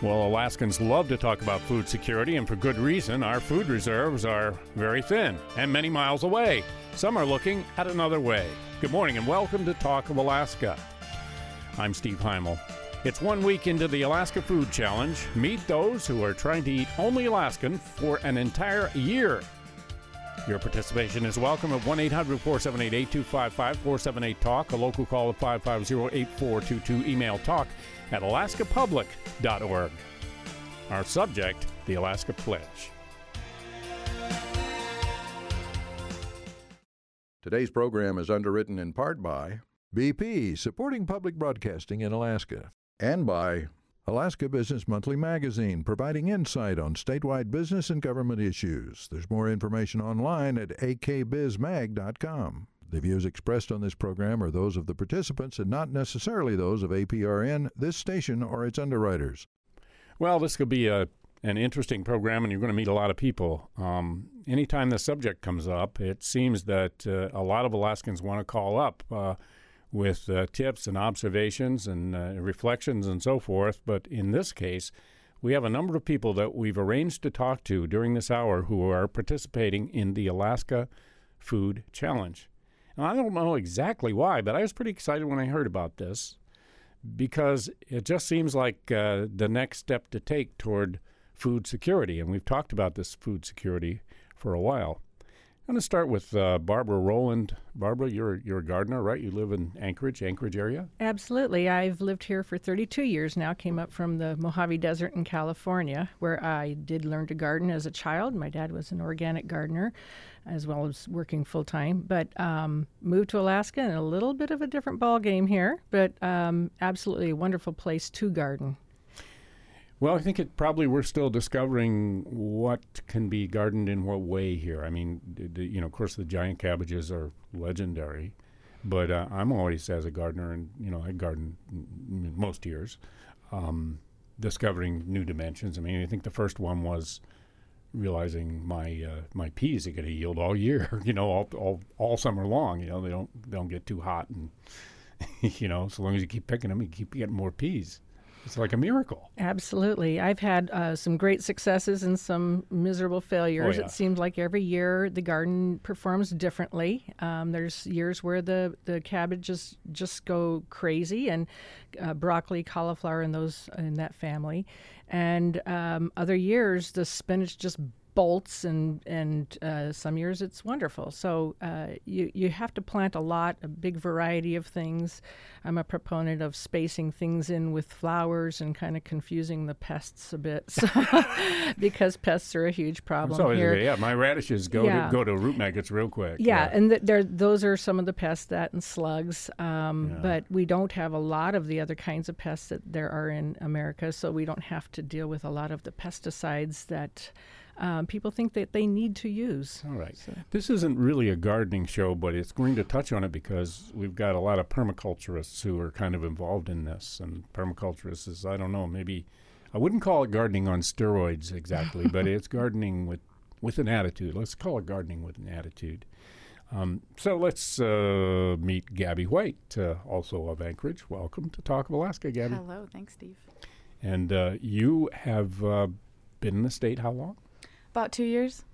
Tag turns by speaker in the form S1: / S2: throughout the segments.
S1: Well, Alaskans love to talk about food security, and for good reason. Our food reserves are very thin and many miles away. Some are looking at another way. Good morning and welcome to Talk of Alaska. I'm Steve Heimel. It's 1 week into the Alaska Food Challenge. Meet those who are trying to eat only Alaskan for an entire year. Your participation is welcome at 1-800-478-8255, 478-TALK, a local call of 550-8422, email talk@alaskapublic.org. Our subject, the Alaska Pledge.
S2: Today's program is underwritten in part by
S3: BP, supporting public broadcasting in Alaska.
S2: and by
S3: Alaska Business Monthly Magazine, providing insight on statewide business and government issues. There's more information online at akbizmag.com. The views expressed on this program are those of the participants and not necessarily those of APRN, this station, or its underwriters.
S1: Well, this could be an interesting program, and you're going to meet a lot of people. Anytime the subject comes up, it seems that a lot of Alaskans want to call up with tips and observations and reflections and so forth. But in this case, we have a number of people that we've arranged to talk to during this hour who are participating in the Alaska Food Challenge. And I don't know exactly why, but I was pretty excited when I heard about this because it just seems like the next step to take toward food security. And we've talked about this food security for a while. I'm going to start with Barbara Rowland. Barbara, you're a gardener, right? You live in Anchorage area?
S4: Absolutely. I've lived here for 32 years now. Came up from the Mojave Desert in California, where I did learn to garden as a child. My dad was an organic gardener, as well as working full-time. But moved to Alaska, and a little bit of a different ballgame here, but absolutely a wonderful place to garden.
S1: Well, I think we're still discovering what can be gardened in what way here. I mean, of course, the giant cabbages are legendary, but I'm always, as a gardener, and, I garden most years, discovering new dimensions. I mean, I think the first one was realizing my peas are going to yield all year, all summer long. They don't get too hot, and, so long as you keep picking them, you keep getting more peas. It's like a miracle. Absolutely.
S4: I've had some great successes and some miserable failures.
S1: Oh, yeah.
S4: It seems like every year the garden performs differently. There's years where the cabbages just go crazy, and broccoli, cauliflower, and those in that family. And other years the spinach just bolts, and some years it's wonderful. So you have to plant a big variety of things. I'm a proponent of spacing things in with flowers and kind of confusing the pests a bit, because pests are a huge problem here.
S1: Yeah, my radishes go to root maggots real quick.
S4: Yeah, and those are some of the pests, that and slugs. But we don't have a lot of the other kinds of pests that there are in America, so we don't have to deal with a lot of the pesticides that people think that they need to use.
S1: All right.
S4: So.
S1: This isn't really a gardening show, but it's going to touch on it because we've got a lot of permaculturists who are kind of involved in this. And permaculturists is, I don't know, maybe, I wouldn't call it gardening on steroids exactly, but it's gardening with an attitude. Let's call it gardening with an attitude. So let's meet Gabby White, also of Anchorage. Welcome to Talk of Alaska, Gabby.
S5: Hello. Thanks, Steve.
S1: And you have been in the state how long?
S5: About 2 years.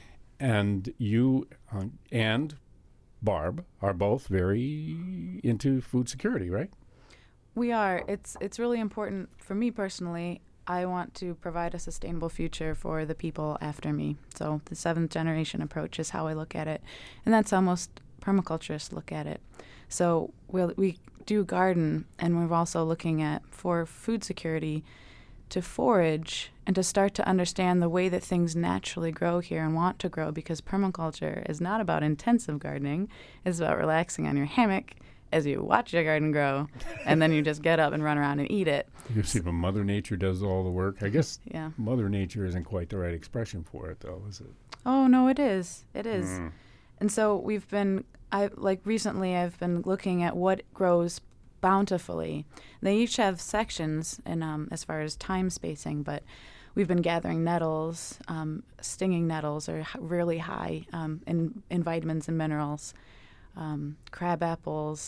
S1: And you and Barb are both very into food security, right?
S5: We are. It's really important for me personally. I want to provide a sustainable future for the people after me. So the seventh generation approach is how I look at it. And that's how most permaculturists look at it. So we do garden, and we're also looking at, for food security, to forage and to start to understand the way that things naturally grow here and want to grow, because permaculture is not about intensive gardening. It's about relaxing on your hammock as you watch your garden grow, and then you just get up and run around and eat it.
S1: You see, but Mother Nature does all the work. I guess
S5: Yeah.
S1: Mother Nature isn't quite the right expression for it, though, is it?
S5: Oh, no, it is. It is. And so recently I've been looking at what grows bountifully. They each have sections in as far as time spacing, but we've been gathering nettles. Stinging nettles are really high in vitamins and minerals. Crab apples are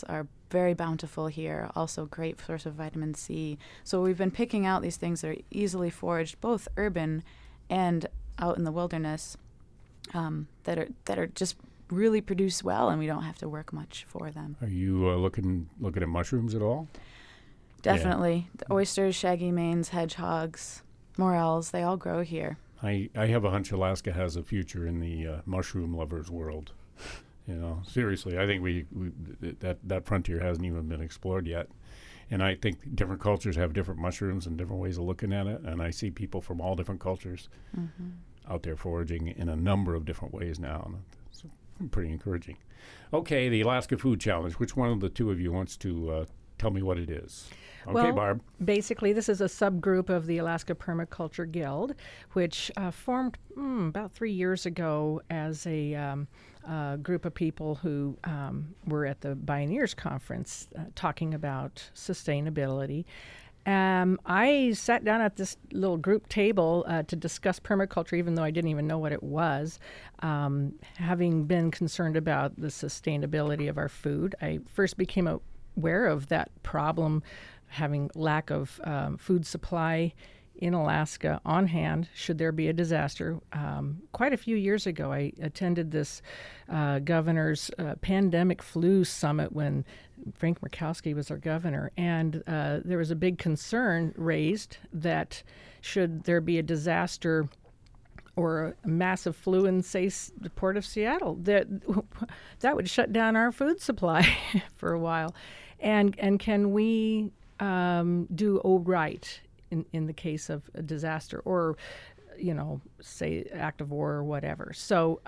S5: very bountiful here, also great source of vitamin C. So we've been picking out these things that are easily foraged, both urban and out in the wilderness, that are just really produce well, and we don't have to work much for them.
S1: Are you looking at mushrooms at all?
S5: Definitely. The oysters, shaggy manes, hedgehogs, morels, they all grow here.
S1: I have a hunch Alaska has a future in the mushroom lovers world. Seriously, I think that frontier hasn't even been explored yet. And I think different cultures have different mushrooms and different ways of looking at it. And I see people from all different cultures out there foraging in a number of different ways now. And it's pretty encouraging. Okay, the Alaska Food Challenge. Which one of the two of you wants to tell me what it is? Okay,
S4: well,
S1: Barb.
S4: Basically, this is a subgroup of the Alaska Permaculture Guild, which formed about 3 years ago as a group of people who were at the Bioneers Conference talking about sustainability. I sat down at this little group table to discuss permaculture, even though I didn't even know what it was. Having been concerned about the sustainability of our food, I first became aware of that problem, having lack of food supply in Alaska on hand should there be a disaster. Quite a few years ago, I attended this governor's pandemic flu summit when Frank Murkowski was our governor, and there was a big concern raised that should there be a disaster or a massive flu in, say, the port of Seattle, that would shut down our food supply for a while. And can we do right in the case of a disaster or, say, act of war or whatever? So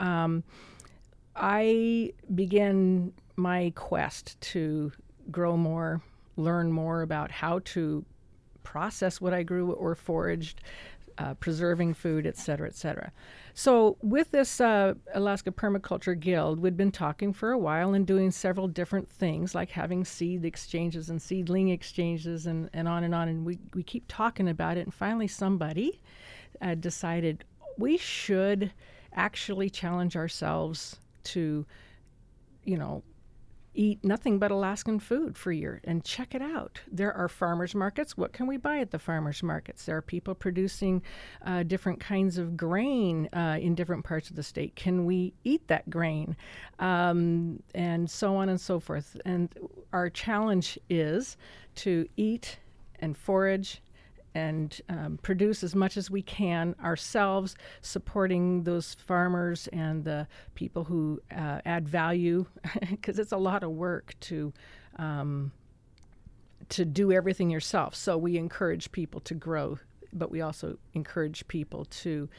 S4: I began my quest to grow more, learn more about how to process what I grew or foraged, preserving food, et cetera, et cetera. So with this Alaska Permaculture Guild, we'd been talking for a while and doing several different things, like having seed exchanges and seedling exchanges and on and on. And we keep talking about it. And finally somebody decided we should actually challenge ourselves to, eat nothing but Alaskan food for a year and check it out. There are farmers markets. What can we buy at the farmers markets? There are people producing different kinds of grain in different parts of the state. Can we eat that grain? And so on and so forth. And our challenge is to eat and forage and produce as much as we can ourselves, supporting those farmers and the people who add value, because it's a lot of work to do everything yourself. So we encourage people to grow, but we also encourage people to,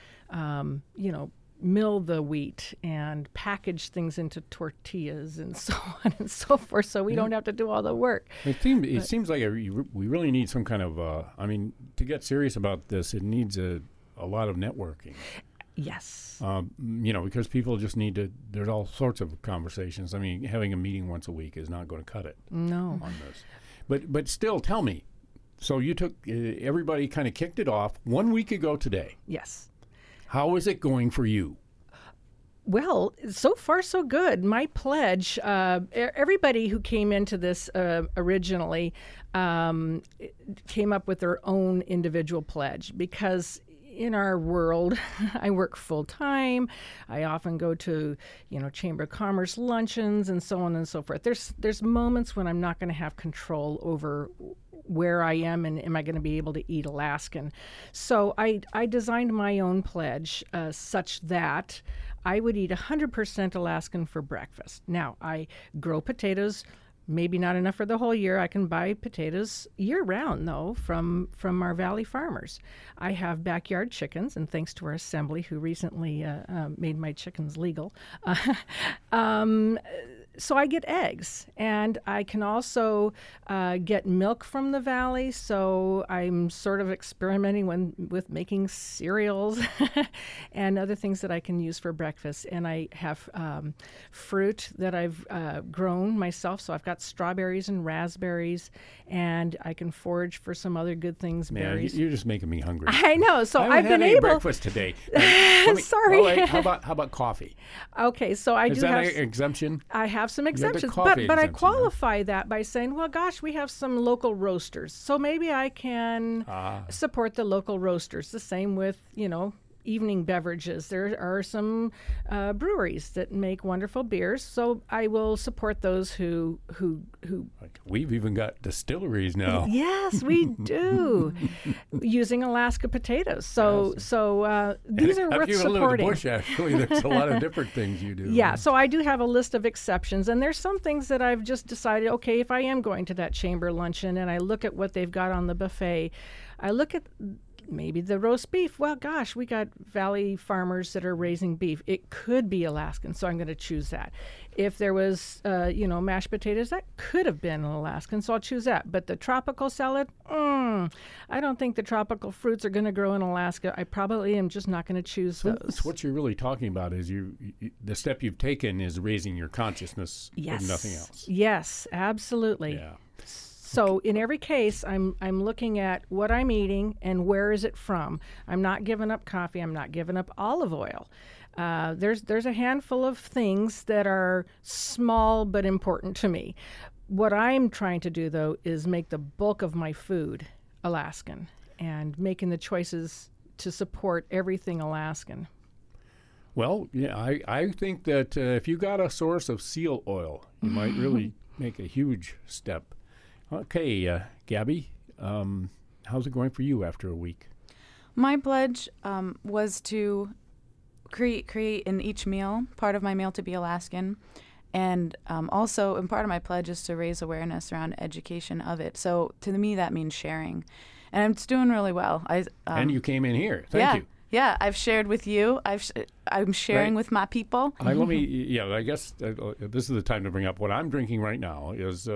S4: mill the wheat and package things into tortillas and so on and so forth, so we don't have to do all the work.
S1: It seems like we really need some kind of, to get serious about this, it needs a lot of networking.
S4: Yes.
S1: Because people just need to, there's all sorts of conversations. I mean, having a meeting once a week is not going to cut it.
S4: No.
S1: On this. But still, tell me, so you took, everybody kind of kicked it off 1 week ago today.
S4: Yes.
S1: How is it going for you?
S4: Well, so far so good. My pledge, everybody who came into this originally came up with their own individual pledge, because in our world, I work full time. I often go to, Chamber of Commerce luncheons and so on and so forth. There's moments when I'm not going to have control over where I am and am I going to be able to eat Alaskan. So I designed my own pledge such that I would eat 100% Alaskan for breakfast. Now, I grow potatoes, maybe not enough for the whole year. I can buy potatoes year-round, though, from our valley farmers. I have backyard chickens, and thanks to our assembly, who recently made my chickens legal. So I get eggs, and I can also get milk from the valley, so I'm sort of experimenting with making cereals and other things that I can use for breakfast. And I have fruit that I've grown myself, so I've got strawberries and raspberries, and I can forage for some other good things,
S1: Man,
S4: berries.
S1: You're just making me hungry.
S4: I know, so
S1: I
S4: I've been
S1: haven't had
S4: able...
S1: any breakfast today.
S4: Sorry.
S1: Oh, wait, how about coffee?
S4: Okay, so I
S1: Is
S4: do
S1: that
S4: have...
S1: an exemption?
S4: I have have some
S1: the
S4: exemptions,
S1: coffee
S4: but I
S1: exemption,
S4: qualify that by saying, well, gosh, we have some local roasters, so maybe I can support the local roasters. The same with, evening beverages. There are some breweries that make wonderful beers, so I will support those who
S1: Like, we've even got distilleries now.
S4: Yes, we do, using Alaska potatoes. So these are worth
S1: If you live in the
S4: supporting.
S1: bush, actually, there's a lot of different things you do.
S4: Yeah, so I do have a list of exceptions, and there's some things that I've just decided, okay, if I am going to that chamber luncheon and I look at what they've got on the buffet, I look at maybe the roast beef. Well, gosh, we got Valley farmers that are raising beef. It could be Alaskan, so I'm going to choose that. If there was, mashed potatoes, that could have been an Alaskan, so I'll choose that. But the tropical salad, I don't think the tropical fruits are going to grow in Alaska. I probably am just not going to choose those.
S1: So what you're really talking about is the step you've taken is raising your consciousness,
S4: Yes.
S1: if nothing else.
S4: Yes, absolutely.
S1: Yeah.
S4: So in every case, I'm looking at what I'm eating and where is it from. I'm not giving up coffee. I'm not giving up olive oil. There's a handful of things that are small but important to me. What I'm trying to do, though, is make the bulk of my food Alaskan and making the choices to support everything Alaskan.
S1: Well, yeah, I think that if you got a source of seal oil, you might really make a huge step. Okay, Gabby, how's it going for you after a week?
S5: My pledge was to create in each meal, part of my meal to be Alaskan. And also, and part of my pledge is to raise awareness around education of it. So to me, that means sharing. And it's doing really well.
S1: And you came in here. Thank you.
S5: Yeah, I've shared with you. I'm sharing
S1: Right.
S5: with my people.
S1: I guess this is the time to bring up what I'm drinking right now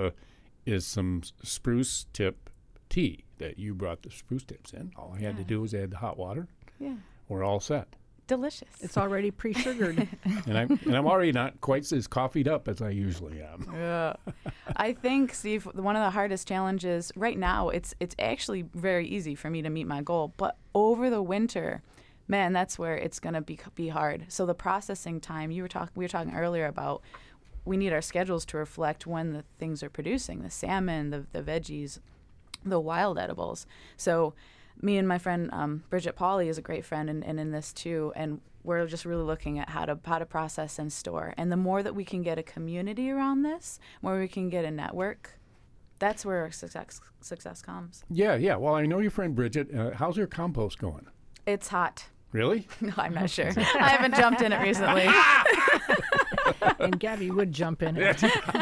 S1: is some spruce tip tea that you brought the spruce tips in. All I had to do was add the hot water.
S5: Yeah,
S1: We're all set.
S5: delicious.
S4: It's already pre-sugared.
S1: And I'm already not quite as coffeed up as I usually am.
S5: Yeah. I think, Steve, one of the hardest challenges right now, it's actually very easy for me to meet my goal, but over the winter, man, that's where it's going to be hard. So the processing time, we were talking earlier about, we need our schedules to reflect when the things are producing, the salmon, the veggies, the wild edibles. So me and my friend Bridget Pauley is a great friend and in this too, and we're just really looking at how to process and store. And the more that we can get a community around this, more we can get a network, that's where success comes.
S1: Yeah. Well, I know your friend Bridget. How's your compost going?
S5: It's hot.
S1: Really?
S5: No, I'm not sure. I haven't jumped in it recently.
S4: And Gabby would jump in it.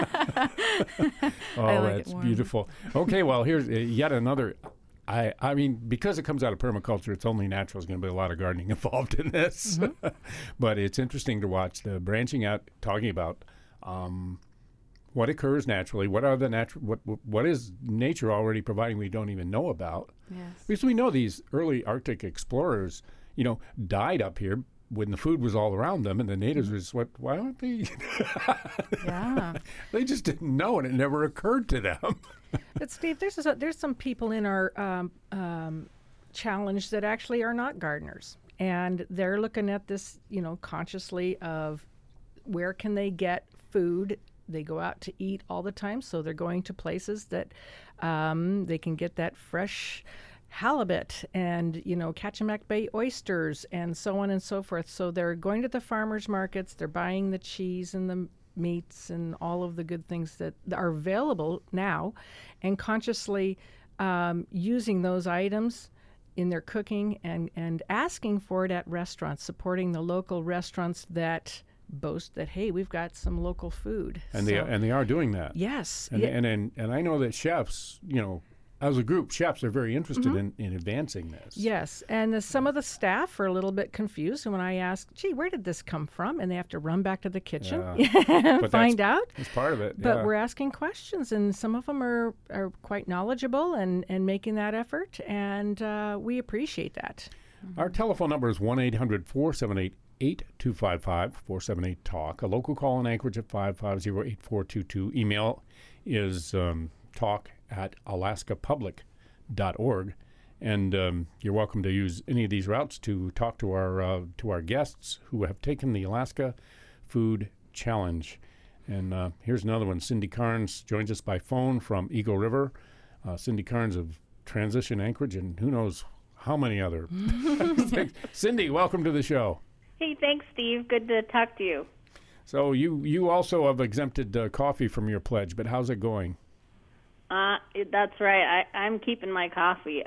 S1: Oh,
S5: I like it
S1: that's
S5: warm.
S1: beautiful. Okay, well, here's yet another. I mean, because it comes out of permaculture, it's only natural. There's going to be a lot of gardening involved in this. But it's interesting to watch the branching out, talking about what occurs naturally, what are the natural, what is nature already providing we don't even know about.
S5: Yes.
S1: Because we know these early Arctic explorers, died up here when the food was all around them, and the natives were just, why aren't they?
S5: Yeah.
S1: They just didn't know, and it never occurred to them.
S4: But Steve, there's some people in our challenge that actually are not gardeners, and they're looking at this, consciously of where can they get food. They go out to eat all the time, so they're going to places that they can get that fresh halibut and Kachemak Bay oysters and so on and so forth. So they're going to the farmers markets, they're buying the cheese and the meats and all of the good things that are available now, and consciously using those items in their cooking and asking for it at restaurants, supporting the local restaurants that boast that, hey, we've got some local food.
S1: And they are doing that.
S4: Yes.
S1: And I know that chefs, as a group, chefs are very interested in advancing this.
S4: Yes, and some of the staff are a little bit confused when I ask, gee, where did this come from? And they have to run back to the kitchen and
S1: But
S4: find out.
S1: That's part of it.
S4: But
S1: yeah.
S4: we're asking questions, and some of them are quite knowledgeable and making that effort, and we appreciate that.
S1: Our telephone number is 1-800-478-8255, 478-TALK. A local call in Anchorage at 550-8422. Email is talk@alaskapublic.org. And you're welcome to use any of these routes to talk to our guests who have taken the Alaska Food Challenge. And here's another one. Cindy Carnes joins us by phone from Eagle River. Cindy Carnes of Transition Anchorage and who knows how many other things. Cindy, welcome to the show.
S6: Hey, thanks, Steve. Good to talk to you.
S1: So you also have exempted coffee from your pledge, but how's it going?
S6: That's right. I'm keeping my coffee.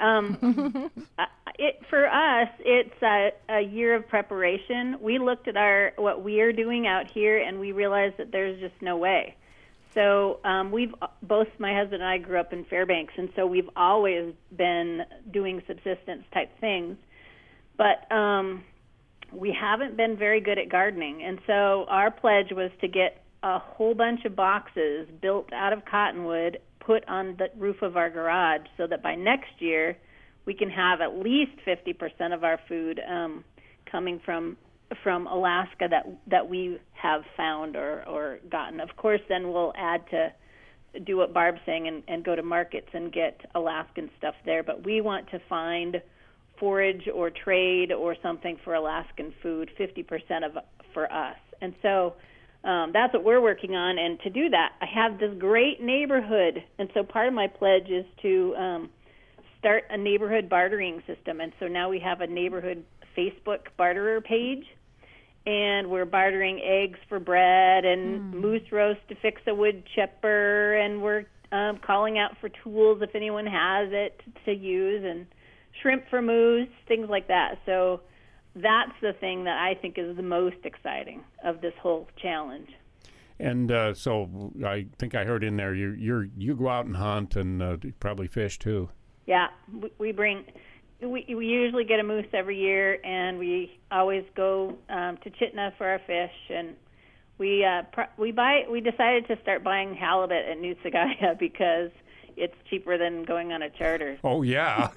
S6: For us, it's a year of preparation. We looked at what we are doing out here, and we realized that there's just no way. So both my husband and I grew up in Fairbanks, and so we've always been doing subsistence type things. But we haven't been very good at gardening, and so our pledge was to get a whole bunch of boxes built out of cottonwood, put on the roof of our garage, so that by next year we can have at least 50% of our food coming from Alaska that we have found or gotten. Of course, then we'll add to do what Barb's saying and go to markets and get Alaskan stuff there. But we want to find forage or trade or something for Alaskan food, 50% for us. And so that's what we're working on. And to do that, I have this great neighborhood. And so part of my pledge is to start a neighborhood bartering system. And so now we have a neighborhood Facebook barterer page. And we're bartering eggs for bread and moose roast to fix a wood chipper. And we're calling out for tools if anyone has it to use, and shrimp for moose, things like that. So that's the thing that I think is the most exciting of this whole challenge.
S1: And so I think I heard in there you go out and hunt and probably fish too.
S6: Yeah, we usually get a moose every year, and we always go to Chitna for our fish. And we decided to start buying halibut at Nutsagaya because it's cheaper than going on a charter.
S1: Oh yeah.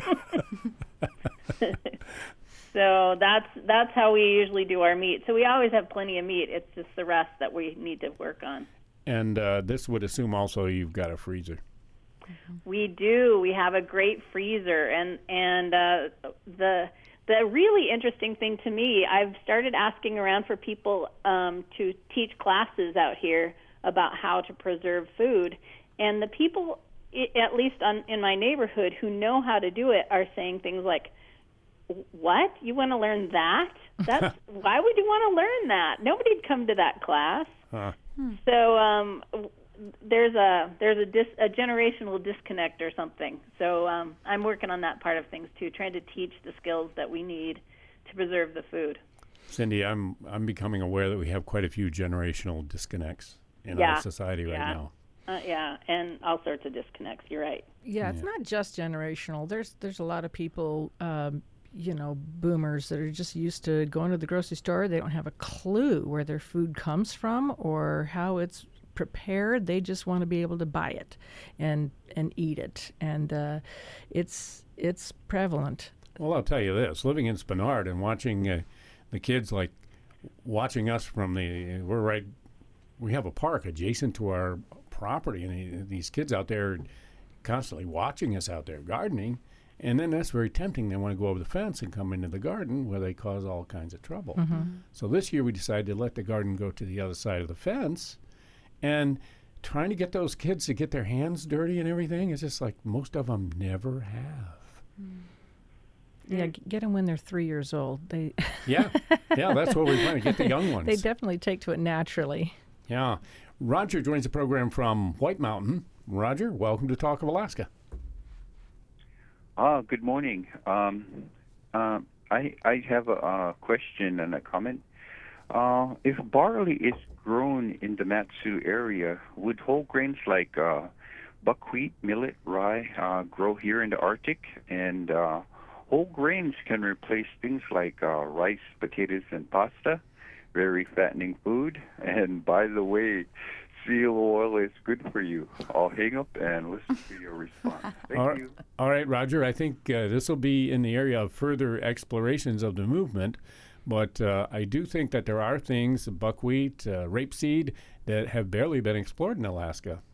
S6: So that's how we usually do our meat. So we always have plenty of meat. It's just the rest that we need to work on.
S1: And this would assume also you've got a freezer.
S6: We do. We have a great freezer, and the really interesting thing to me, I've started asking around for people to teach classes out here about how to preserve food, and the people, at least in my neighborhood, who know how to do it are saying things like, "What? You want to learn that? That's why would you want to learn that? Nobody'd come to that class."
S1: Huh.
S6: So there's a generational disconnect or something. So I'm working on that part of things too, trying to teach the skills that we need to preserve the food.
S1: Cindy, I'm becoming aware that we have quite a few generational disconnects in our society right now.
S6: Yeah, and all sorts of disconnects. You're right.
S4: Yeah, it's not just generational. There's a lot of people, boomers that are just used to going to the grocery store. They don't have a clue where their food comes from or how it's prepared. They just want to be able to buy it and eat it, and it's prevalent.
S1: Well, I'll tell you this: living in Spenard and watching the kids, like watching us from we have a park adjacent to our property, and these kids out there constantly watching us out there gardening, and then that's very tempting. They want to go over the fence and come into the garden where they cause all kinds of trouble. So this year we decided to let the garden go to the other side of the fence. And trying to get those kids to get their hands dirty and everything, it's just like most of them never have.
S4: Yeah, get them when they're 3 years old.
S1: Yeah, that's what we're trying to get the young ones.
S4: They definitely take to it naturally.
S1: Yeah. Roger joins the program from White Mountain. Roger, welcome to Talk of Alaska.
S7: Good morning. I have a question and a comment. If barley is grown in the Matsu area, would whole grains like buckwheat, millet, rye grow here in the Arctic? And whole grains can replace things like rice, potatoes, and pasta. Very fattening food. And by the way, seal oil is good for you. I'll hang up and listen to your response. Thank you.
S1: All right, Roger. I think this will be in the area of further explorations of the movement. But I do think that there are things, buckwheat, rapeseed, that have barely been explored in Alaska.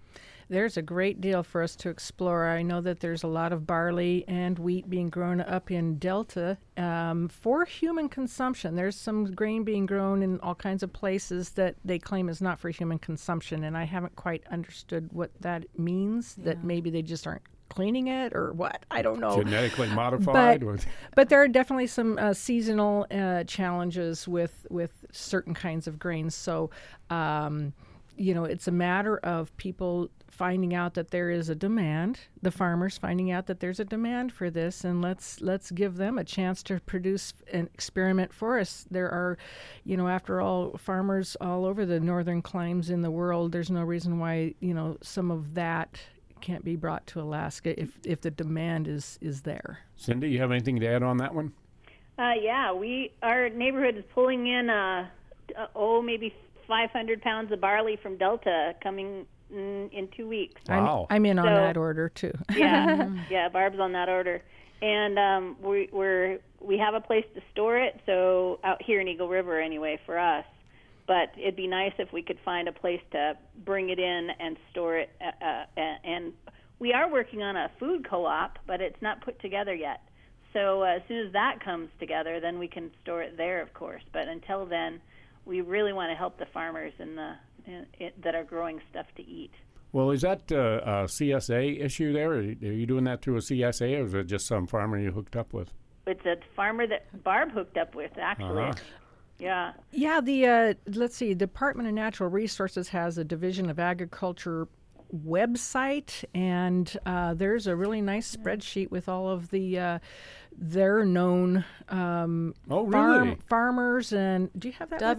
S4: There's a great deal for us to explore. I know that there's a lot of barley and wheat being grown up in Delta for human consumption. There's some grain being grown in all kinds of places that they claim is not for human consumption, and I haven't quite understood what that means, that maybe they just aren't cleaning it or what. I don't know.
S1: Genetically modified?
S4: But there are definitely some seasonal challenges with certain kinds of grains. So, it's a matter of people finding out that there is a demand, the farmers finding out that there's a demand for this, and let's give them a chance to produce an experiment for us. There are, after all, farmers all over the northern climes in the world. There's no reason why, some of that can't be brought to Alaska if the demand is there.
S1: Cindy, you have anything to add on that one?
S6: Yeah, our neighborhood is pulling in maybe 500 pounds of barley from Delta coming in 2 weeks.
S1: Wow.
S4: I'm in on that order too.
S6: Yeah, Barb's on that order, and we have a place to store it. So out here in Eagle River, anyway, for us. But it'd be nice if we could find a place to bring it in and store it. And we are working on a food co-op, but it's not put together yet. So as soon as that comes together, then we can store it there, of course. But until then, we really want to help the farmers that are growing stuff to eat.
S1: Well, is that a CSA issue there? Are you doing that through a CSA, or is it just some farmer you hooked up with?
S6: It's a farmer that Barb hooked up with, actually.
S1: Uh-huh.
S6: Yeah.
S4: Yeah, the let's see, Department of Natural Resources has a Division of Agriculture website, and there's a really nice spreadsheet with all of the their known farmers. And do you have that?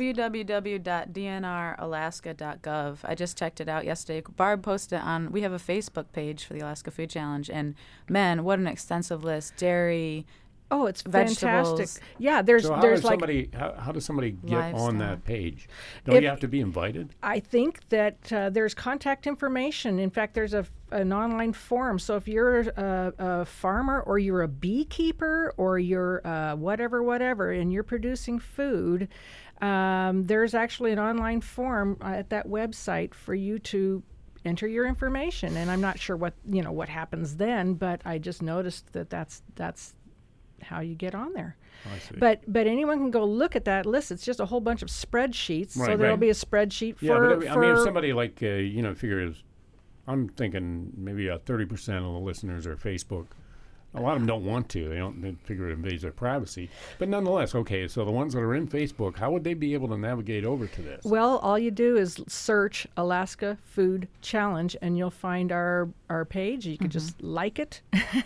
S5: www.dnralaska.gov. I just checked it out yesterday. Barb posted it we have a Facebook page for the Alaska Food Challenge, and man, what an extensive list. Dairy.
S4: Oh, it's
S5: vegetables.
S4: fantastic. Yeah, there's
S1: how
S4: like
S1: does somebody get on that page? Don't
S4: If-
S1: you have to be invited?
S4: I think that there's contact information. In fact, there's an online forum. So if you're a farmer or you're a beekeeper or you're whatever, and you're producing food, there's actually an online form at that website for you to enter your information. And I'm not sure what happens then, but I just noticed that that's how you get on there.
S1: I see.
S4: But anyone can go look at that list. It's just a whole bunch of spreadsheets.
S1: Right,
S4: so there'll
S1: right.
S4: be a spreadsheet for.
S1: Yeah, but I mean, if somebody figures, I'm thinking maybe 30% of the listeners are Facebook. A lot of them don't want to. They figure it invades their privacy. But nonetheless, okay, so the ones that are in Facebook, how would they be able to navigate over to this?
S4: Well, all you do is search Alaska Food Challenge, and you'll find our page. You can just like it,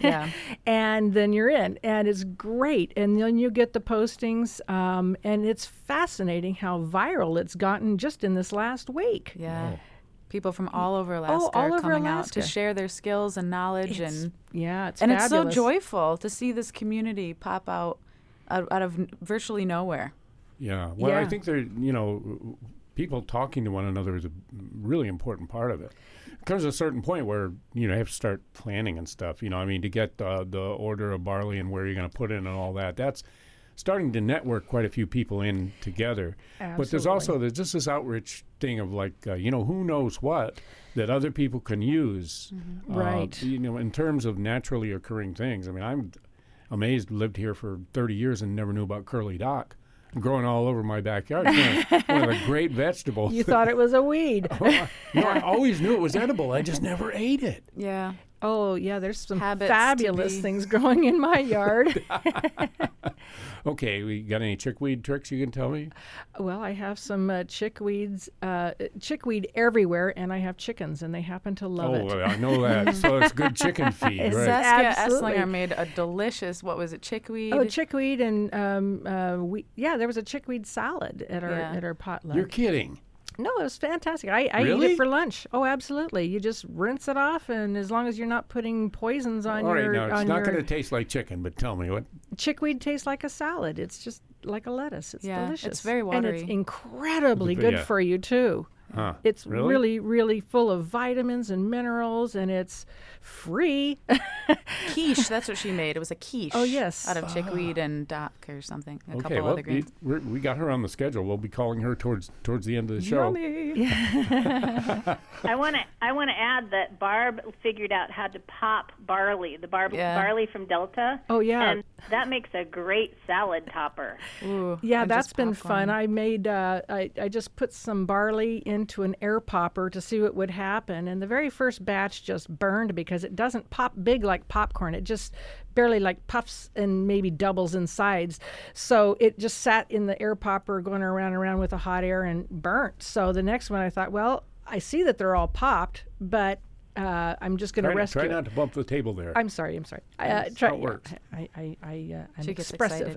S4: and then you're in. And it's great. And then you get the postings, and it's fascinating how viral it's gotten just in this last week.
S5: Yeah. Oh. People from all over Alaska
S4: all
S5: are
S4: over
S5: coming
S4: Alaska.
S5: out to share their skills and knowledge.
S4: It's
S5: and
S4: fabulous.
S5: it's so joyful to see this community pop out of virtually nowhere.
S1: Yeah. Well, I think people talking to one another is a really important part of it. There comes a certain point where, you have to start planning and stuff, to get the order of barley and where you're going to put it and all that. That's starting to network quite a few people in together.
S4: Absolutely.
S1: But there's just this outreach thing of who knows what that other people can use.
S4: Right.
S1: In terms of naturally occurring things. I mean, I'm amazed, lived here for 30 years and never knew about curly dock. Growing all over my backyard. One of the great vegetables.
S4: You thought it was a weed.
S1: I always knew it was edible. I just never ate it.
S5: Yeah.
S4: Oh, yeah, there's some
S5: Habits
S4: fabulous things growing in my yard.
S1: Okay, we got any chickweed tricks you can tell me?
S4: Well, I have some chickweed everywhere, and I have chickens, and they happen to love it.
S1: Oh, I know that. So it's good chicken feed, right?
S5: Saskia
S4: Absolutely.
S5: Esslinger made a delicious, what was it, chickweed?
S4: Oh, chickweed, and there was a chickweed salad at our potluck.
S1: You're kidding.
S4: No, it was fantastic. I eat
S1: Really?
S4: it for lunch. Oh, absolutely. You just rinse it off, and as long as you're not putting poisons on
S1: All right,
S4: your...
S1: now it's
S4: on
S1: not
S4: your-
S1: going to taste like chicken, but tell me what.
S4: Chickweed tastes like a salad. It's just like a lettuce. It's
S5: Yeah,
S4: delicious.
S5: it's very
S4: And
S5: watery.
S4: it's incredibly good
S1: Yeah.
S4: for you, too.
S1: Huh?
S4: It's
S1: really?
S4: really, really full of vitamins and minerals, and it's free.
S5: Quiche, that's what she made. It was a quiche.
S4: Oh, yes.
S5: Out of chickweed and dock or something. A
S1: Okay,
S5: couple
S1: well,
S5: other grains.
S1: we got her on the schedule. We'll be calling her towards the end of the show.
S5: Yummy.
S6: I want to add that Barb figured out how to pop barley, barley from Delta.
S4: Oh, yeah.
S6: And that makes a great salad topper.
S5: Ooh,
S4: Yeah,
S5: or
S4: that's
S5: just
S4: been
S5: popcorn.
S4: fun. I made I just put some barley into an air popper to see what would happen, and the very first batch just burned because it doesn't pop big like popcorn. It just barely like puffs and maybe doubles in size. So it just sat in the air popper going around and around with the hot air and burnt. So the next one I thought, well, I see that they're all popped, but I'm just going to rescue
S1: Try
S4: it.
S1: not to bump the table there.
S4: I'm sorry.
S1: That's how it works.
S4: I'm
S5: She gets
S4: expressive.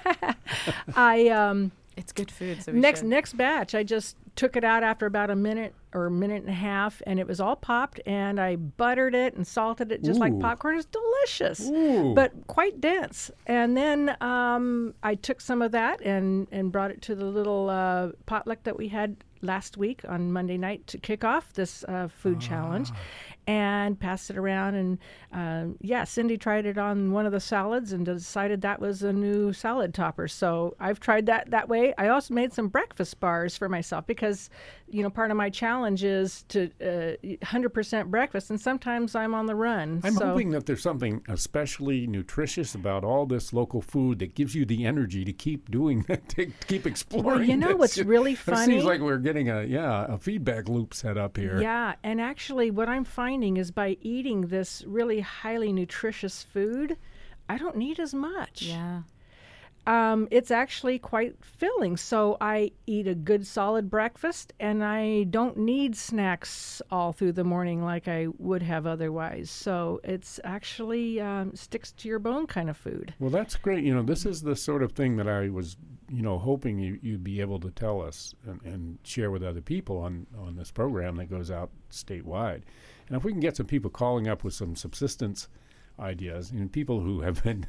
S5: It's good food, so we
S4: Next
S5: should.
S4: batch, I just took it out after about a minute or a minute and a half, and it was all popped, and I buttered it and salted it just like
S1: Ooh.
S4: popcorn. It's delicious,
S1: Ooh.
S4: but quite dense. And then I took some of that and brought it to the little potluck that we had last week on Monday night to kick off this food challenge, and passed it around. And Cindy tried it on one of the salads and decided that was a new salad topper. So I've tried that way. I also made some breakfast bars for myself because, part of my challenge is to 100% breakfast, and sometimes I'm on the run.
S1: I'm
S4: so
S1: hoping that there's something especially nutritious about all this local food that gives you the energy to keep doing that, to keep exploring.
S4: Well, you know
S1: this.
S4: what's really
S1: It
S4: funny?
S1: seems like we're getting a feedback loop set up here.
S4: Yeah, and actually what I'm finding is by eating this really highly nutritious food, I don't need as much.
S5: Yeah.
S4: It's actually quite filling. So I eat a good solid breakfast, and I don't need snacks all through the morning like I would have otherwise. So it's actually sticks to your bone kind of food.
S1: Well, that's great. This is the sort of thing that I was, hoping you'd be able to tell us and share with other people on this program that goes out statewide. And if we can get some people calling up with some subsistence ideas, and people who have been,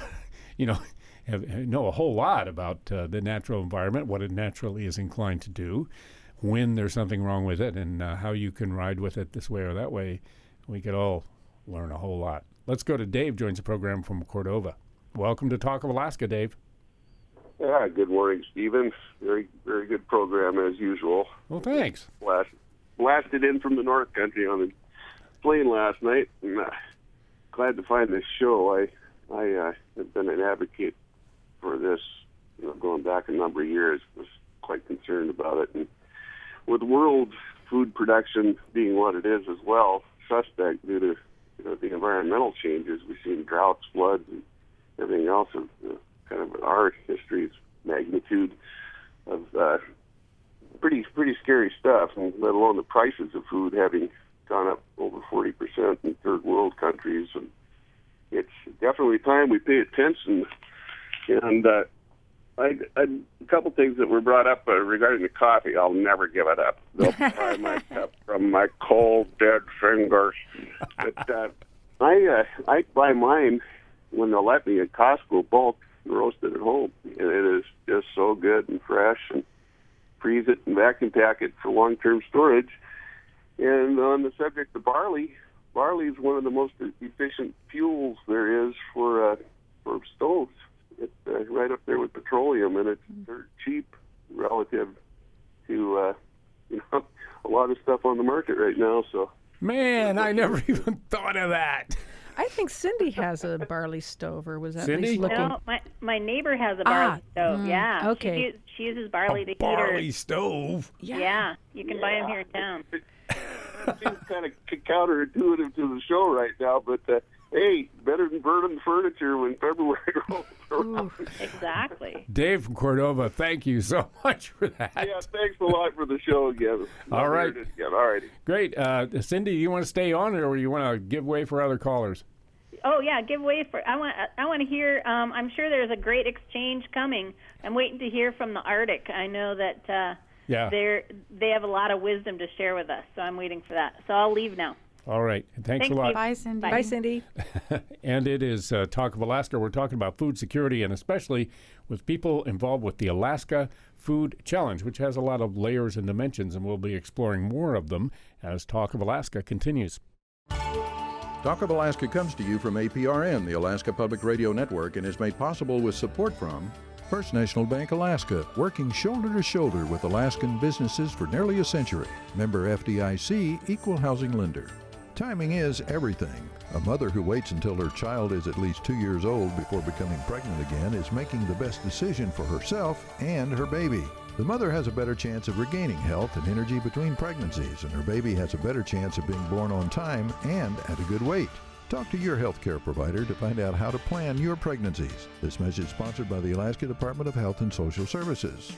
S1: know a whole lot about the natural environment, what it naturally is inclined to do, when there's something wrong with it, and how you can ride with it this way or that way, we could all learn a whole lot. Let's go to Dave, joins the program from Cordova. Welcome to Talk of Alaska, Dave.
S8: Yeah, good morning, Stephen. Very, very good program as usual.
S1: Well, thanks.
S8: Blasted in from the North Country on the plane last night, and glad to find this show. I have been an advocate for this, going back a number of years. Was quite concerned about it, and with world food production being what it is as well, suspect due to the environmental changes. We've seen droughts, floods, and everything else of kind of our history's magnitude of pretty scary stuff, and let alone the prices of food having gone up over 40% in third world countries. And it's definitely time we pay attention. And a couple things that were brought up regarding the coffee. I'll never give it up. They'll pry my cup from my cold, dead fingers. But I buy mine when they'll let me at Costco bulk roasted at home. And it is just so good and fresh, and freeze it and vacuum pack it for long-term storage. And on the subject of barley is one of the most efficient fuels there is for stoves. It's right up there with petroleum, and it's dirt cheap relative to a lot of stuff on the market right now. So,
S1: Man, I never even thought of that.
S4: I think Cindy has a barley stove, or was that
S1: Cindy?
S4: at least looking?
S6: No, my neighbor has a barley stove. Yeah.
S4: okay.
S6: She uses barley to heat
S1: Barley
S6: her.
S1: stove.
S6: Yeah, you can buy them here in town.
S8: it seems kind of counterintuitive to the show right now, but hey, better than burning furniture when February rolls around.
S6: Exactly.
S1: Dave from Cordova, thank you so much for that.
S8: Yeah, thanks a lot for the show again.
S1: All right.
S8: All righty.
S1: Great. Cindy, you want to stay on, or you want to give way for other callers?
S6: Oh yeah, give way for. I want to hear. I'm sure there's a great exchange coming. I'm waiting to hear from the Arctic. I know that they have a lot of wisdom to share with us, so I'm waiting for that. So I'll leave now.
S1: All right. Thanks
S6: Thank
S1: a lot.
S6: you.
S5: Bye, Cindy.
S4: Bye, Cindy.
S1: And it is Talk of Alaska. We're talking about food security, and especially with people involved with the Alaska Food Challenge, which has a lot of layers and dimensions, and we'll be exploring more of them as Talk of Alaska continues.
S2: Talk of Alaska comes to you from APRN, the Alaska Public Radio Network, and is made possible with support from
S3: First National Bank Alaska, working shoulder to shoulder with Alaskan businesses for nearly a century. Member FDIC, Equal Housing Lender. Timing is everything. A mother who waits until her child is at least 2 years old before becoming pregnant again is making the best decision for herself and her baby. The mother has a better chance of regaining health and energy between pregnancies, and her baby has a better chance of being born on time and at a good weight. Talk to your healthcare provider to find out how to plan your pregnancies. This message is sponsored by the Alaska Department of Health and Social Services.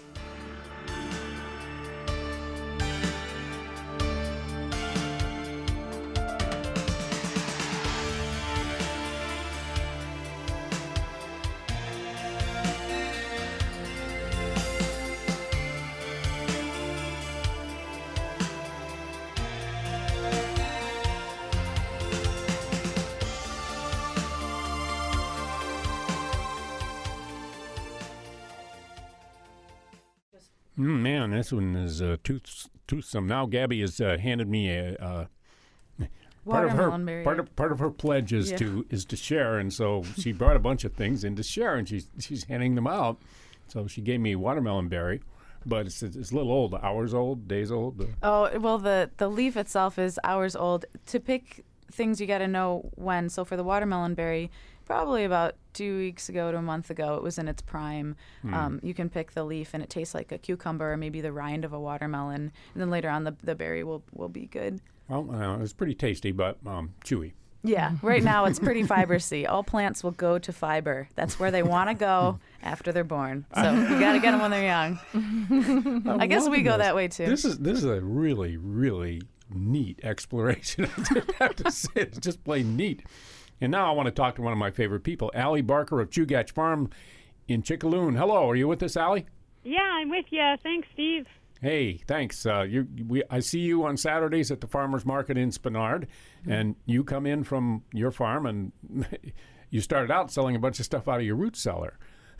S1: Man, this one is toothsome. Now Gabby has handed me a
S5: Watermelon berry.
S1: part of her pledge is to share, and so she brought a bunch of things in to share, and she's handing them out. So she gave me watermelon berry, but it's a little old, hours old, days old.
S5: Oh, well, the leaf itself is hours old. To pick things, you got to know when. So for the watermelon berry, probably about 2 weeks ago to a month ago, it was in its prime. You can pick the leaf, and it tastes like a cucumber or maybe the rind of a watermelon. And then later on, the berry will be good.
S1: Well, it's pretty tasty, but chewy.
S5: Yeah, right now it's pretty fibrous-y. All plants will go to fiber. That's where they want to go after they're born. So you got to get them when they're young. I guess we go that way too.
S1: This is a really, really neat exploration. I just have to say, it's just plain neat. And now I want to talk to one of my favorite people, Allie Barker of Chugach Farm in Chickaloon. Hello, are you with us, Allie?
S9: Yeah, I'm with you. Thanks, Steve.
S1: Hey, thanks. I see you on Saturdays at the farmers market in Spenard, and you come in from your farm, and you started out selling a bunch of stuff out of your root cellar.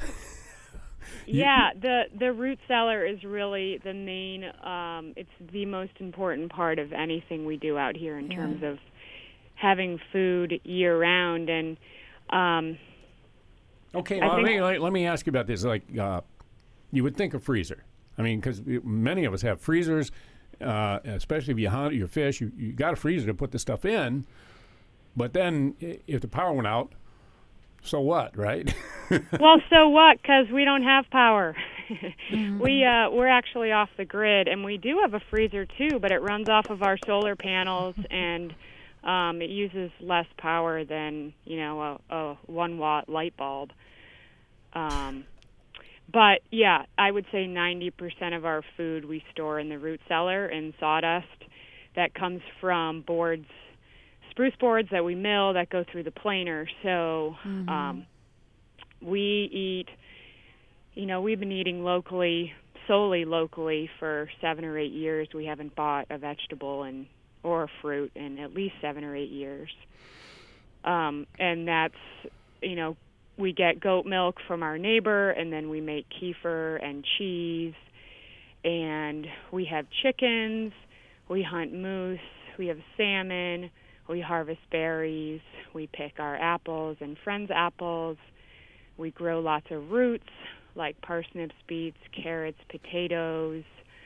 S9: Yeah, the root cellar is really the main. It's the most important part of anything we do out here in terms of having food year round. And
S1: okay, let me ask you about this. Like, you would think a freezer. I mean, because many of us have freezers, especially if you hunt your fish. You got a freezer to put the stuff in, but then if the power went out, so what, right?
S9: Well, so what? Because we don't have power. We're actually off the grid, and we do have a freezer too, but it runs off of our solar panels, and it uses less power than a 1-watt light bulb. But yeah, I would say 90% of our food we store in the root cellar in sawdust that comes from boards, spruce boards that we mill that go through the planer. So we eat, we've been eating solely locally for 7 or 8 years. We haven't bought a vegetable or a fruit in at least 7 or 8 years. And that's, we get goat milk from our neighbor, and then we make kefir and cheese, and we have chickens, we hunt moose, we have salmon, we harvest berries, we pick our apples and friends' apples, we grow lots of roots like parsnips, beets, carrots, potatoes,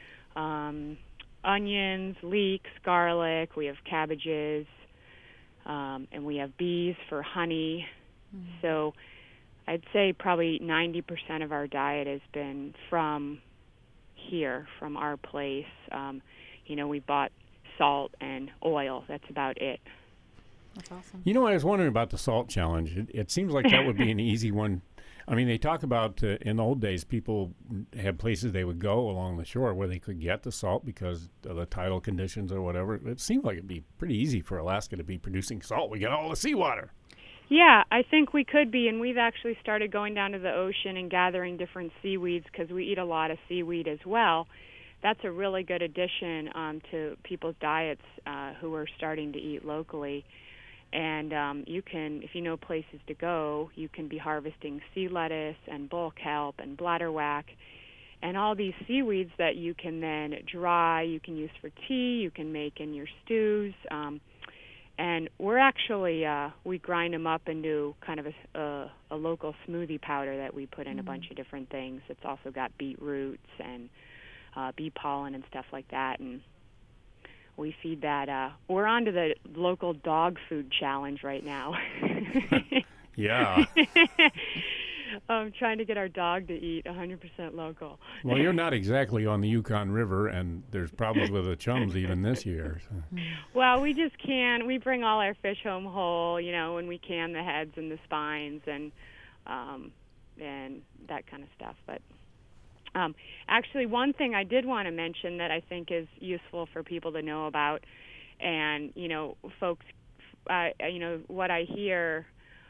S9: onions, leeks, garlic, we have cabbages, and we have bees for honey. So I'd say probably 90% of our diet has been from here, from our place. We bought salt and oil. That's about it.
S5: That's awesome.
S1: I was wondering about the salt challenge. It seems like that would be an easy one. I mean, they talk about in the old days, people had places they would go along the shore where they could get the salt because of the tidal conditions or whatever. It seemed like it'd be pretty easy for Alaska to be producing salt. We get all the seawater.
S9: Yeah, I think we could be, and we've actually started going down to the ocean and gathering different seaweeds because we eat a lot of seaweed as well. That's a really good addition to people's diets who are starting to eat locally. And you can, if you know places to go, you can be harvesting sea lettuce and bull kelp and bladderwhack and all these seaweeds that you can then dry, you can use for tea, you can make in your stews. And we're actually, we grind them up into kind of a local smoothie powder that we put in a bunch of different things. It's also got beet roots and bee pollen and stuff like that. And we feed that. We're on to the local dog food challenge right now.
S1: Yeah.
S9: I'm trying to get our dog to eat 100% local.
S1: Well, you're not exactly on the Yukon River, and there's problems with the chums even this year. So.
S9: Well, we just can. We bring all our fish home whole, when we can the heads and the spines and that kind of stuff. But actually, one thing I did want to mention that I think is useful for people to know about, and folks, what I hear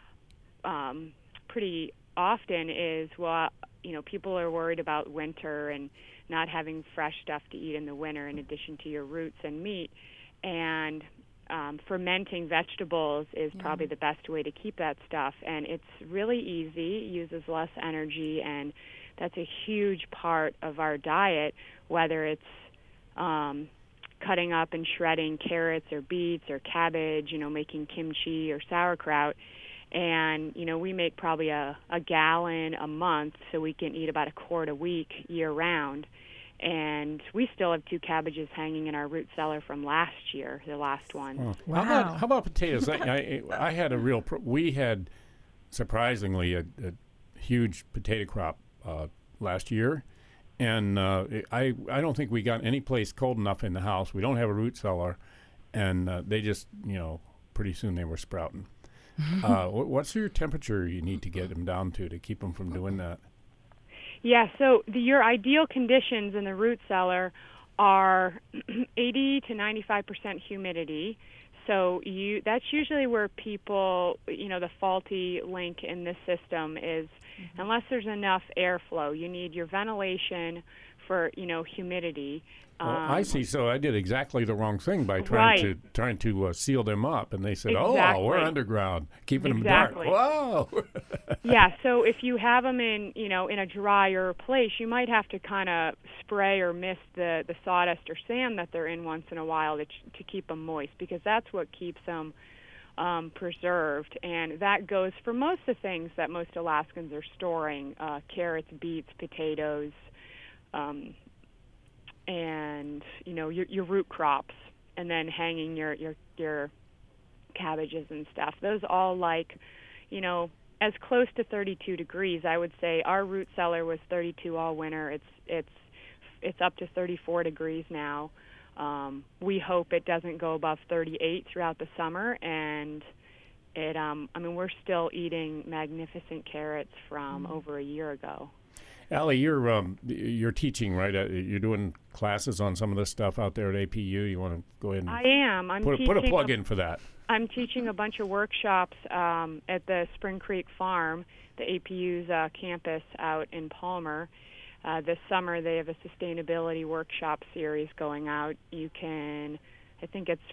S9: pretty often is, people are worried about winter and not having fresh stuff to eat in the winter in addition to your roots and meat. And fermenting vegetables is probably the best way to keep that stuff. And it's really easy, it uses less energy, and that's a huge part of our diet, whether it's cutting up and shredding carrots or beets or cabbage, making kimchi or sauerkraut. And, we make probably a gallon a month, so we can eat about a quart a week year-round. And we still have 2 cabbages hanging in our root cellar from last year, the last one.
S1: Oh.
S4: Wow.
S1: How about potatoes? I had we had, surprisingly, a huge potato crop last year. And I don't think we got any place cold enough in the house. We don't have a root cellar. And they just, pretty soon they were sprouting. What's your temperature you need to get them down to keep them from doing that?
S9: Yeah, so your ideal conditions in the root cellar are 80 to 95% humidity. So that's usually where people, the faulty link in this system is, unless there's enough airflow, you need your ventilation for, humidity.
S1: I see. So I did exactly the wrong thing by trying to seal them up, and they said, "Oh, we're underground, keeping them dark." Whoa!
S9: Yeah. So if you have them in a drier place, you might have to kind of spray or mist the sawdust or sand that they're in once in a while to keep them moist, because that's what keeps them preserved. And that goes for most of the things that most Alaskans are storing: carrots, beets, potatoes. And your root crops, and then hanging your cabbages and stuff. Those all as close to 32 degrees. I would say our root cellar was 32 all winter. It's up to 34 degrees now. We hope it doesn't go above 38 throughout the summer, and we're still eating magnificent carrots from over a year ago.
S1: Allie, you're teaching, right? You're doing classes on some of this stuff out there at APU. You want to go ahead and
S9: I am.
S1: put a plug in for that.
S9: I'm teaching a bunch of workshops at the Spring Creek Farm, the APU's campus out in Palmer. This summer they have a sustainability workshop series going out. You can, I think it's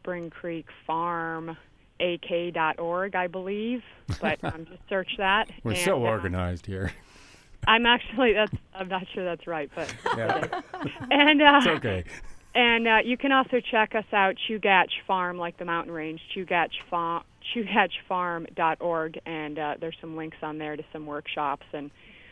S9: springcreekfarmak.org, I believe, but just search that.
S1: We're so organized here.
S9: I'm not sure that's right, but
S1: yeah.
S9: And
S1: it's okay.
S9: And you can also check us out, Chugach Farm, like the mountain range, chugachfarm.org, and there's some links on there to some workshops, and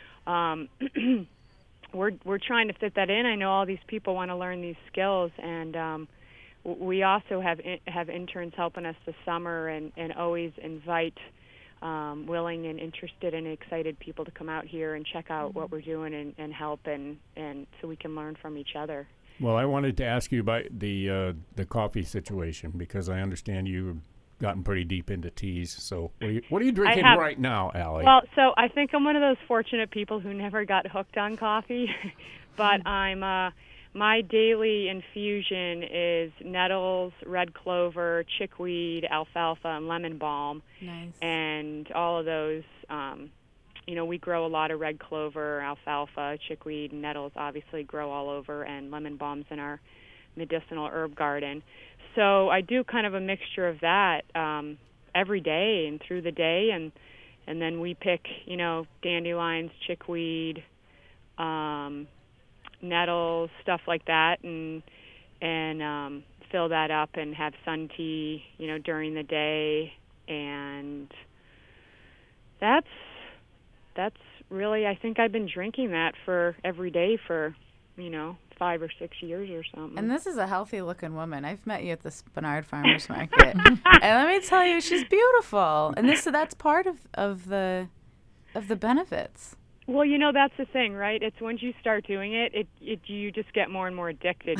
S9: we're trying to fit that in. I know all these people want to learn these skills, and we also have interns helping us this summer, and always invite willing and interested and excited people to come out here and check out what we're doing and help, and so we can learn from each other.
S1: Well, I wanted to ask you about the coffee situation, because I understand you've gotten pretty deep into teas. So what are you drinking right now, Allie?
S9: Well, so I think I'm one of those fortunate people who never got hooked on coffee, but my daily infusion is nettles, red clover, chickweed, alfalfa, and lemon balm.
S5: Nice. And
S9: all of those, we grow a lot of red clover, alfalfa, chickweed, and nettles obviously grow all over, and lemon balms in our medicinal herb garden. So I do kind of a mixture of that every day and through the day, and then we pick, dandelions, chickweed, nettles, stuff like that, and fill that up and have sun tea, during the day, and that's really, I think I've been drinking that for every day for 5 or 6 years or something.
S5: And this is a healthy-looking woman. I've met you at the Spenard Farmers Market, and let me tell you, she's beautiful. And that's part of the benefits.
S9: Well, that's the thing, right? It's once you start doing it, you just get more and more addicted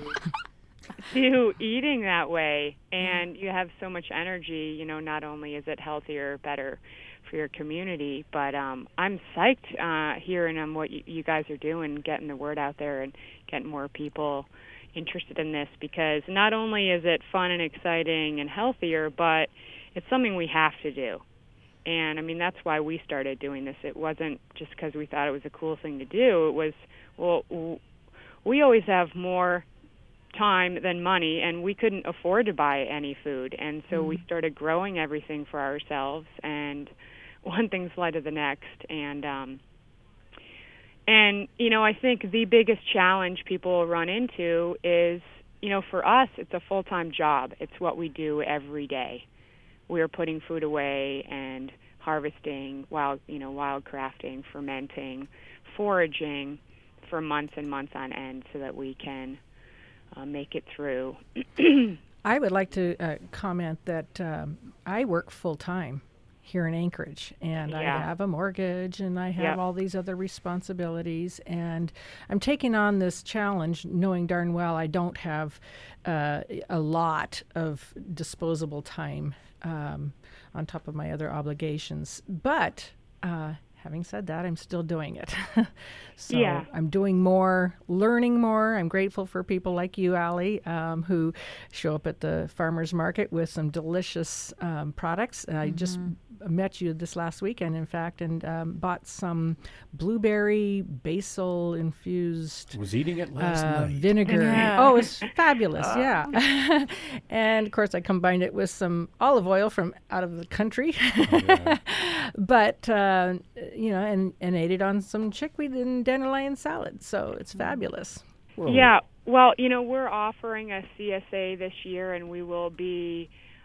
S9: to eating that way, and you have so much energy. Not only is it healthier, better for your community, but I'm psyched hearing what you guys are doing, getting the word out there and getting more people interested in this, because not only is it fun and exciting and healthier, but it's something we have to do. And I mean, that's why we started doing this. It wasn't just because we thought it was a cool thing to do. It was, well, we always have more time than money, and we couldn't afford to buy any food. And so we started growing everything for ourselves, and one thing's led to the next. And I think the biggest challenge people run into is, for us, it's a full-time job. It's what we do every day. We're putting food away and harvesting, wildcrafting, fermenting, foraging for months and months on end so that we can make it through.
S4: I would like to comment that I work full-time here in Anchorage, and I have a mortgage, and I have all these other responsibilities, and I'm taking on this challenge knowing darn well I don't have a lot of disposable time on top of my other obligations. But having said that, I'm still doing it. So I'm doing more, learning more. I'm grateful for people like you, Allie, who show up at the farmer's market with some delicious products. I just met you this last weekend, in fact, and bought some blueberry basil infused
S1: was eating it last night.
S4: Vinegar.
S5: Yeah.
S4: Oh, it's fabulous, yeah. And of course I combined it with some olive oil from out of the country. But and ate it on some chickweed and dandelion salad. So it's fabulous.
S1: Whoa.
S9: Yeah, well, we're offering a CSA this year, and we will be,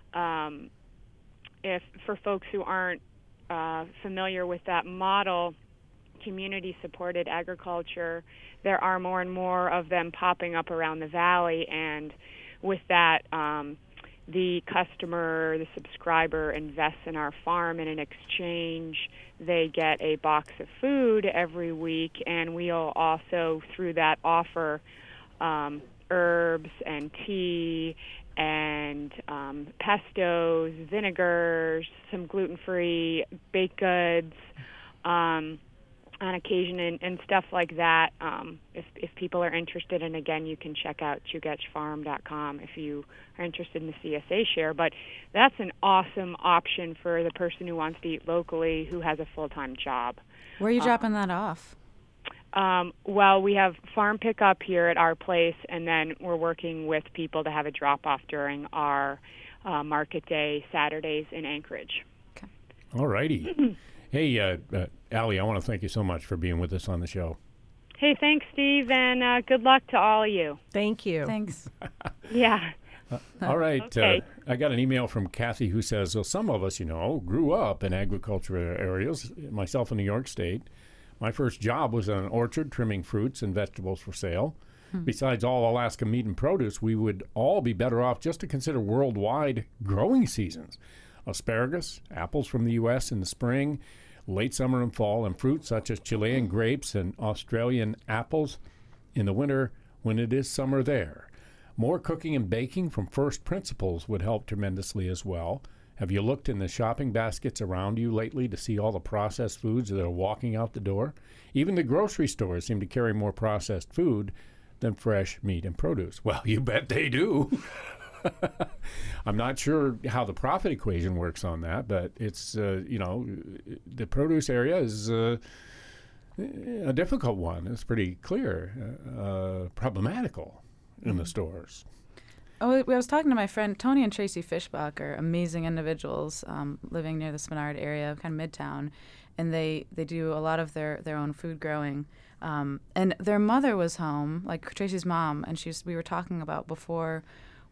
S9: if for folks who aren't familiar with that model, community-supported agriculture, there are more and more of them popping up around the valley, and with that, the customer, the subscriber, invests in our farm, and in exchange, they get a box of food every week, and we'll also, through that, offer herbs and tea and pestos, vinegars, some gluten-free baked goods on occasion, and stuff like that. If people are interested, and again, you can check out chugetchfarm.com if you are interested in the CSA share. But that's an awesome option for the person who wants to eat locally, who has a full-time job.
S5: Where are you dropping that off?
S9: Well, we have farm pickup here at our place, and then we're working with people to have a drop-off during our market day Saturdays in Anchorage.
S5: Okay.
S1: All righty. Hey, Allie, I want to thank you so much for being with us on the show.
S9: Hey, thanks, Steve, and good luck to all of you.
S4: Thank you.
S5: Thanks.
S9: Yeah.
S1: All right.
S9: Okay.
S1: I got an email from Kathy who says, well, some of us, grew up in agricultural areas, myself in New York State. My first job was in an orchard trimming fruits and vegetables for sale. Besides all Alaska meat and produce, we would all be better off just to consider worldwide growing seasons. Asparagus, apples from the U.S. in the spring, late summer and fall, and fruits such as Chilean grapes and Australian apples in the winter when it is summer there. More cooking and baking from first principles would help tremendously as well. Have you looked in the shopping baskets around you lately to see all the processed foods that are walking out the door? Even the grocery stores seem to carry more processed food than fresh meat and produce. Well, you bet they do. I'm not sure how the profit equation works on that, but it's, the produce area is a difficult one. It's pretty clear, problematical in the stores.
S5: Oh, I was talking to my friend Tony and Tracy Fishbach, are amazing individuals living near the Spenard area, kind of midtown, and they do a lot of their own food growing. And their mother was home, like Tracy's mom, and we were talking about before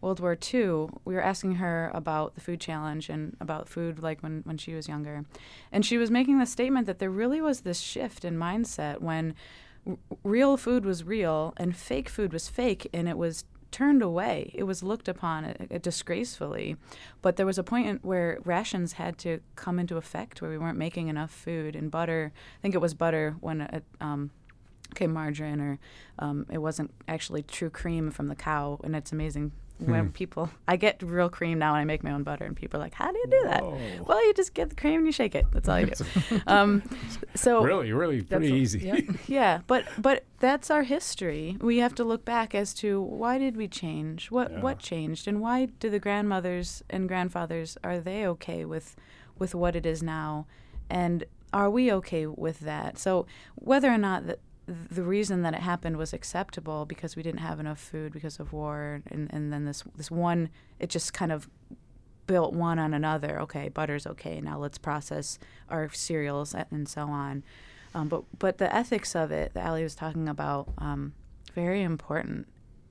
S5: World War II, we were asking her about the food challenge and about food like when she was younger. And she was making the statement that there really was this shift in mindset when real food was real and fake food was fake, and it was turned away. It was looked upon disgracefully. But there was a point where rations had to come into effect where we weren't making enough food. And butter, I think it was butter when it came margarine, or it wasn't actually true cream from the cow. And it's amazing when I get real cream now and I make my own butter, and people are like, how do you do that? Well, you just get the cream and you shake it. That's all you do. So
S1: really pretty easy.
S5: Yeah, but that's our history. We have to look back as to why did we change? What changed? And why do the grandmothers and grandfathers, are they okay with what it is now? And are we okay with that? So whether or not the reason that it happened was acceptable because we didn't have enough food because of war, and then this one, it just kind of built one on another. Okay, butter's okay, now let's process our cereals and so on. But the ethics of it that Allie was talking about, very important.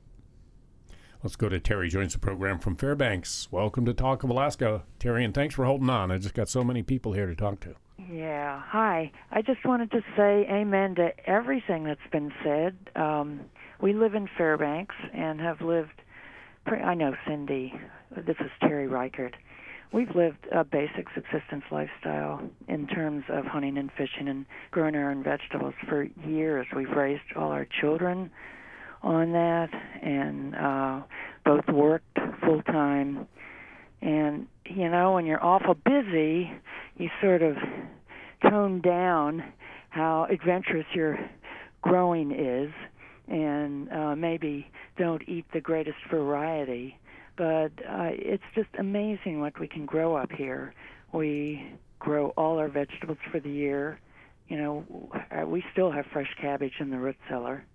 S1: Let's go to Terry, joins the program from Fairbanks. Welcome to Talk of Alaska, Terry, and thanks for holding on. I just got so many people here to talk to.
S10: Yeah, hi. I just wanted to say amen to everything that's been said. We live in Fairbanks and have lived, I know Cindy, this is Terry Reichert. We've lived a basic subsistence lifestyle in terms of hunting and fishing and growing our own vegetables for years. We've raised all our children on that and both worked full-time. And, you know, when you're awful busy, you sort of tone down how adventurous your growing is and maybe don't eat the greatest variety. But it's just amazing what we can grow up here. We grow all our vegetables for the year. You know, we still have fresh cabbage in the root cellar.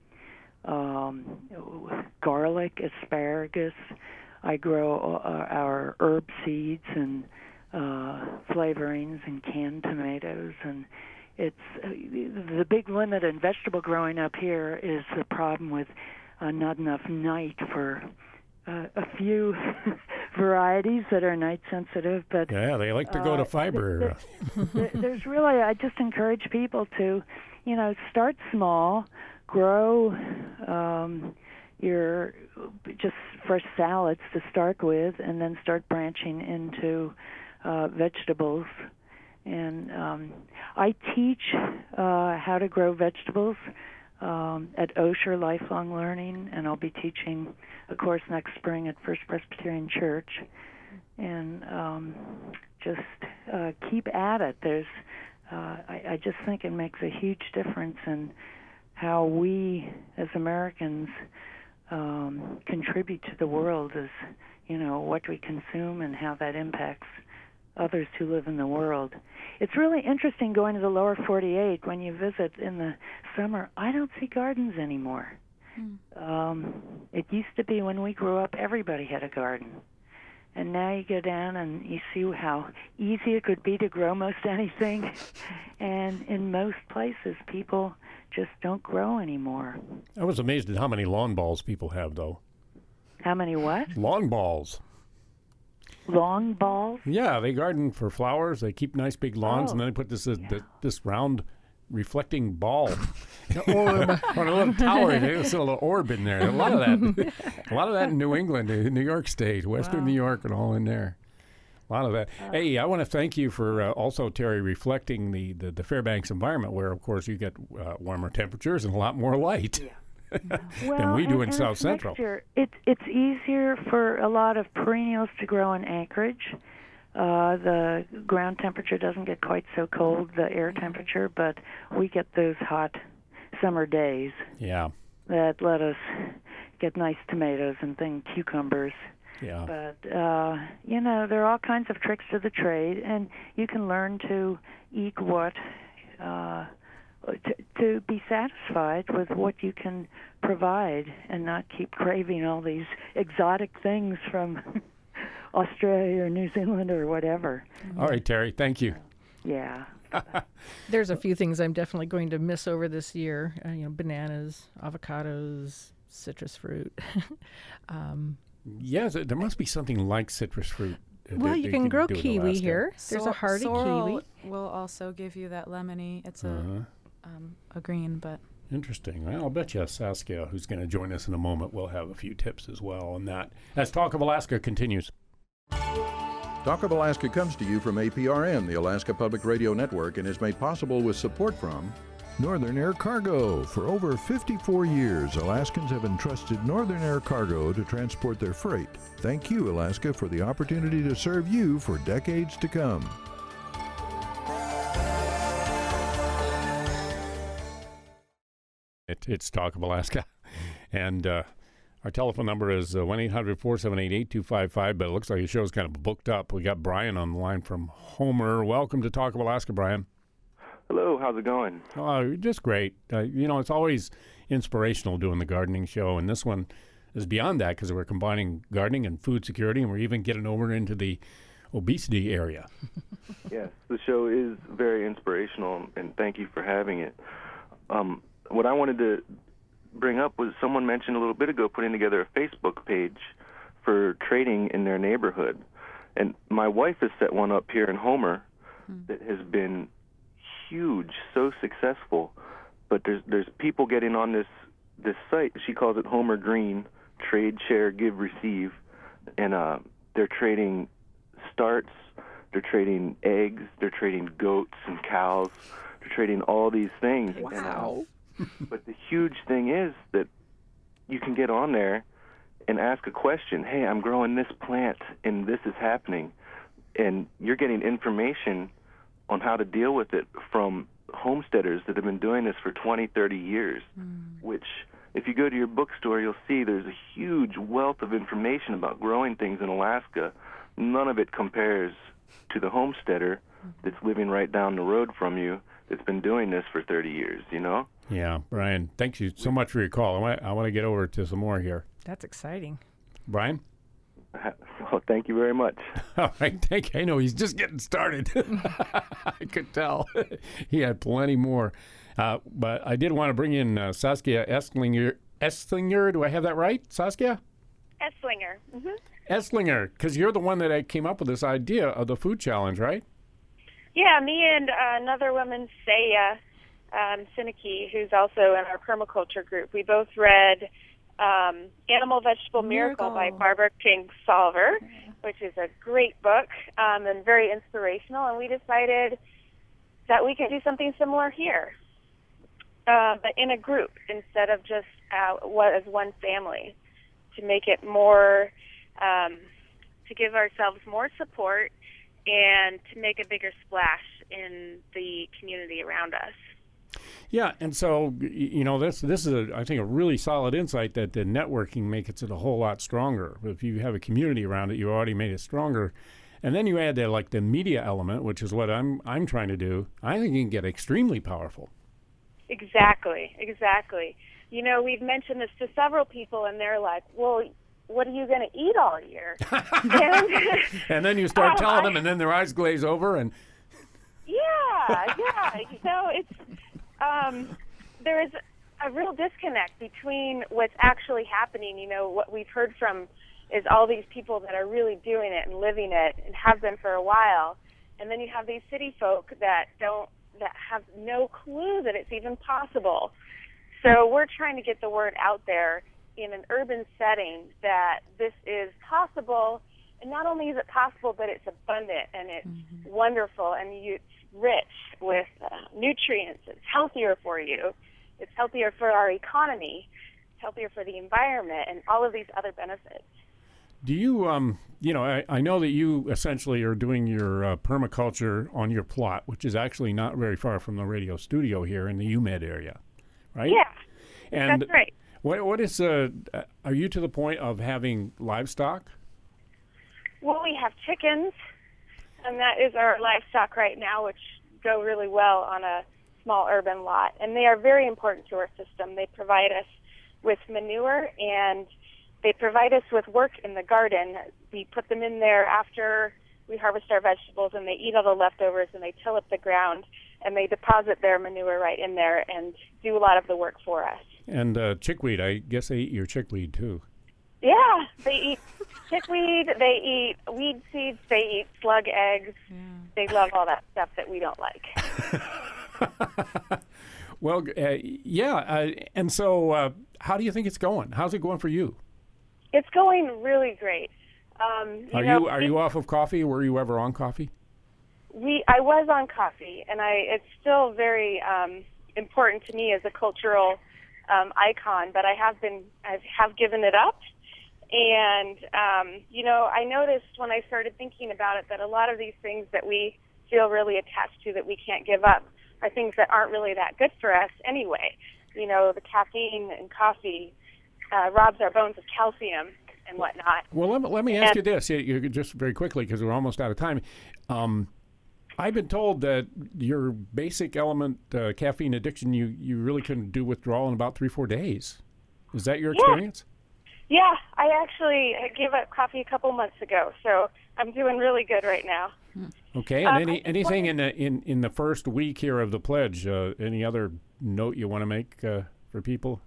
S10: Garlic, asparagus. I grow our herb seeds and flavorings and canned tomatoes, and it's the big limit in vegetable growing up here is the problem with not enough night for a few varieties that are night sensitive. But
S1: yeah, they like to go to fiber.
S10: There's really, I just encourage people to, you know, start small, grow your just fresh salads to start with, and then start branching into vegetables. And I teach how to grow vegetables at Osher Lifelong Learning, and I'll be teaching a course next spring at First Presbyterian Church. And just keep at it. There's, I just think it makes a huge difference in how we as Americans contribute to the world, as you know, what we consume and how that impacts others who live in the world. It's really interesting going to the lower 48 when you visit in the summer. I don't see gardens anymore. It used to be when we grew up, everybody had a garden. And now you go down and you see how easy it could be to grow most anything. And in most places, people just don't grow anymore.
S1: I was amazed at how many lawn balls people have, though.
S10: How many what?
S1: Lawn balls.
S10: Lawn balls?
S1: Yeah, they garden for flowers. They keep nice big lawns, and then they put this round reflecting ball on a little tower. There's a little orb in there. A lot of that in New England, New York State, Western New York, and all in there. A lot of that. Hey, I want to thank you for also, Terry, reflecting the Fairbanks environment, where, of course, you get warmer temperatures and a lot more light than we do in South Central.
S10: It's easier for a lot of perennials to grow in Anchorage. The ground temperature doesn't get quite so cold, the air temperature, but we get those hot summer days that let us get nice tomatoes and cucumbers.
S1: Yeah.
S10: But, you know, there are all kinds of tricks to the trade, and you can learn to eat what, to be satisfied with what you can provide and not keep craving all these exotic things from Australia or New Zealand or whatever.
S1: All right, Terry, thank you.
S10: Yeah.
S4: There's a few things I'm definitely going to miss over this year. You know, bananas, avocados, citrus fruit.
S1: Yes, there must be something like citrus fruit.
S4: Well, you can grow kiwi here. There's a hardy
S5: sorrel
S4: kiwi.
S5: will also give you that lemony. It's a green, but
S1: interesting. Well, I'll bet you Saskia, who's going to join us in a moment, will have a few tips as well on that. As Talk of Alaska continues.
S2: Talk of Alaska comes to you from APRN, the Alaska Public Radio Network, and is made possible with support from
S3: Northern Air Cargo. For over 54 years, Alaskans have entrusted Northern Air Cargo to transport their freight. Thank you, Alaska, for the opportunity to serve you for decades to come.
S1: It's Talk of Alaska. And our telephone number is 1-800-478-8255, but it looks like the show's kind of booked up. We got Brian on the line from Homer. Welcome to Talk of Alaska, Brian.
S11: Hello, how's it going?
S1: Oh, just great. It's always inspirational doing the gardening show, and this one is beyond that because we're combining gardening and food security, and we're even getting over into the obesity area.
S11: Yes, the show is very inspirational, and thank you for having it. What I wanted to bring up was someone mentioned a little bit ago putting together a Facebook page for trading in their neighborhood. And my wife has set one up here in Homer that has been huge, so successful. But there's people getting on this site. She calls it Homer Green, Trade, Share, Give, Receive. And they're trading starts, they're trading eggs, they're trading goats and cows, they're trading all these things.
S1: Wow.
S11: But the huge thing is that you can get on there and ask a question. Hey, I'm growing this plant and this is happening. And you're getting information on how to deal with it from homesteaders that have been doing this for 20, 30 years, which if you go to your bookstore, you'll see there's a huge wealth of information about growing things in Alaska. None of it compares to the homesteader that's living right down the road from you that's been doing this for 30 years, you know?
S1: Yeah, Brian, thank you so much for your call. I want to get over to some more here.
S4: That's exciting.
S1: Brian?
S11: Well, thank you very much.
S1: All right, thank you. I know he's just getting started. I could tell. He had plenty more. But I did want to bring in Saskia Esslinger. Do I have that right, Saskia?
S12: Esslinger. Mm-hmm.
S1: Esslinger, because you're the one that came up with this idea of the food challenge, right?
S12: Yeah, me and another woman, Saya Sinicki, who's also in our permaculture group. We both read Animal Vegetable Miracle by Barbara Kingsolver, which is a great book and very inspirational. And we decided that we could do something similar here, but in a group instead of just as one family, to make it more, to give ourselves more support and to make a bigger splash in the community around us.
S1: Yeah, and so, this is, I think, a really solid insight that the networking makes it a whole lot stronger. If you have a community around it, you already made it stronger. And then you add the media element, which is what I'm trying to do. I think you can get extremely powerful.
S12: Exactly. We've mentioned this to several people, and they're like, well, what are you going to eat all year?
S1: And then you start telling them, and then their eyes glaze over. And
S12: Yeah. It's there is a real disconnect between what's actually happening. What we've heard from is all these people that are really doing it and living it and have been for a while, and then you have these city folk that have no clue that it's even possible. So we're trying to get the word out there in an urban setting that this is possible, and not only is it possible, but it's abundant and it's wonderful, and it's rich with nutrients. It's healthier for you. It's healthier for our economy. It's healthier for the environment, and all of these other benefits.
S1: Do you, I know that you essentially are doing your permaculture on your plot, which is actually not very far from the radio studio here in the UMed area, right?
S12: Yeah,
S1: and
S12: that's right.
S1: What is, are you to the point of having livestock?
S12: Well, we have chickens, and that is our livestock right now, which go really well on a small urban lot. And they are very important to our system. They provide us with manure, and they provide us with work in the garden. We put them in there after we harvest our vegetables, and they eat all the leftovers, and they till up the ground, and they deposit their manure right in there and do a lot of the work for us.
S1: And chickweed, I guess they eat your chickweed too.
S12: Yeah, they eat chickweed. They eat weed seeds. They eat slug eggs. Yeah. They love all that stuff that we don't like.
S1: Well, and so how do you think it's going? How's it going for you?
S12: It's going really great.
S1: Are you off of coffee? Were you ever on coffee?
S12: I was on coffee, and it's still very important to me as a cultural icon. But I have given it up, and I noticed when I started thinking about it that a lot of these things that we feel really attached to that we can't give up are things that aren't really that good for us anyway. The caffeine in coffee robs our bones of calcium and whatnot.
S1: Well, let me ask you this, you just very quickly, because we're almost out of time. I've been told that your basic element, caffeine addiction, you really couldn't do withdrawal in about 3-4 days. Is that your experience?
S12: Yeah, I actually gave up coffee a couple months ago, so I'm doing really good right now.
S1: Okay, and anything in the first week here of the pledge, any other note you want to make for people?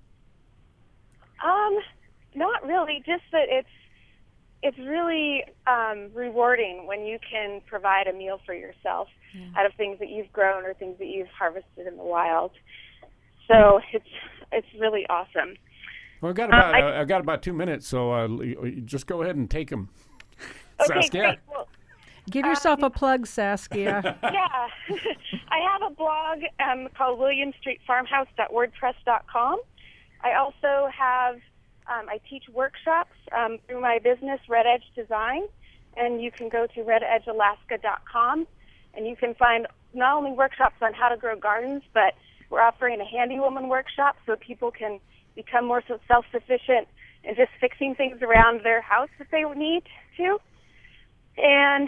S12: Not really, just that it's really rewarding when you can provide a meal for yourself out of things that you've grown or things that you've harvested in the wild. So it's really awesome.
S1: Well, I've got about 2 minutes, so just go ahead and take them.
S12: Okay,
S1: Saskia.
S12: great. Well,
S4: give yourself a plug, Saskia.
S12: Yeah, I have a blog called WilliamStreetFarmhouse.wordpress.com. I also have I teach workshops through my business, Red Edge Design, and you can go to rededgealaska.com, and you can find not only workshops on how to grow gardens, but we're offering a handy woman workshop so people can become more self-sufficient in just fixing things around their house if they need to. And,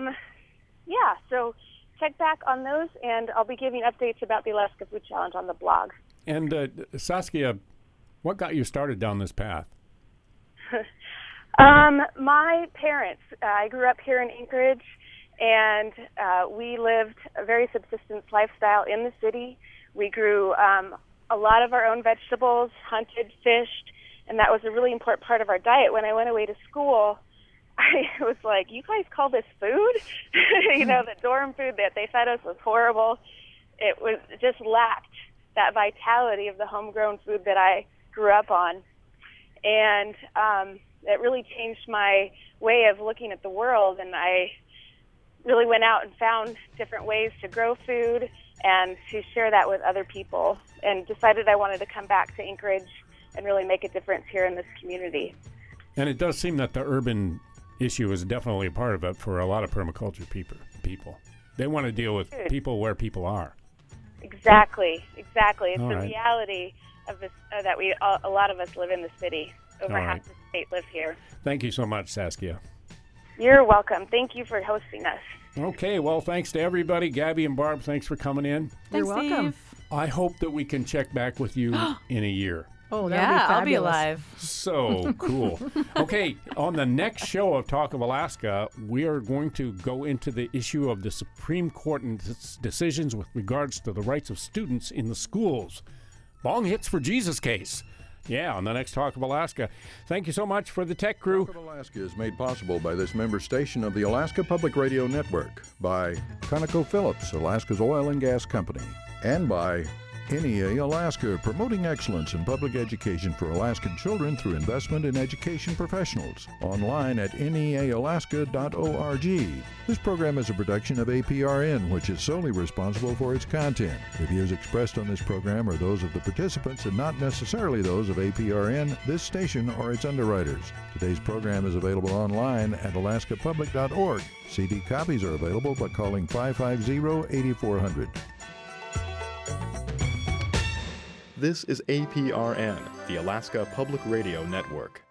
S12: so check back on those, and I'll be giving updates about the Alaska Food Challenge on the blog.
S1: And Saskia, what got you started down this path?
S12: My parents, I grew up here in Anchorage, and we lived a very subsistence lifestyle in the city. We grew a lot of our own vegetables, hunted, fished, and that was a really important part of our diet. When I went away to school, I was like, you guys call this food? The dorm food that they fed us was horrible. It just lacked that vitality of the homegrown food that I grew up on. And it really changed my way of looking at the world, and I really went out and found different ways to grow food and to share that with other people, and decided I wanted to come back to Anchorage and really make a difference here in this community.
S1: And it does seem that the urban issue is definitely a part of it for a lot of permaculture people. They want to deal with people where people are.
S12: Exactly. It's
S1: All
S12: the
S1: right.
S12: reality of this that a lot of us live in the city. Over
S1: All
S12: half
S1: right.
S12: the state live here.
S1: Thank you so much, Saskia.
S12: You're welcome. Thank you for hosting us.
S1: Okay, well, thanks to everybody. Gabby and Barb, thanks for coming in.
S4: You're welcome.
S1: I hope that we can check back with you in a year.
S4: Oh, that'd be fabulous.
S13: I'll be alive.
S1: So cool. Okay, on the next show of Talk of Alaska, we are going to go into the issue of the Supreme Court and its decisions with regards to the rights of students in the schools. Bong hits for Jesus case. Yeah, on the next Talk of Alaska. Thank you so much for the tech crew.
S2: Talk of Alaska is made possible by this member station of the Alaska Public Radio Network, by ConocoPhillips, Alaska's oil and gas company, and by NEA Alaska, promoting excellence in public education for Alaskan children through investment in education professionals. Online at nealaska.org. This program is a production of APRN, which is solely responsible for its content. The views expressed on this program are those of the participants and not necessarily those of APRN, this station, or its underwriters. Today's program is available online at alaskapublic.org. CD copies are available by calling 550-8400.
S14: This is APRN, the Alaska Public Radio Network.